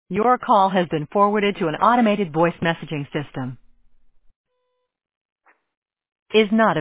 Your call has been forwarded to an automated voice messaging system. Is not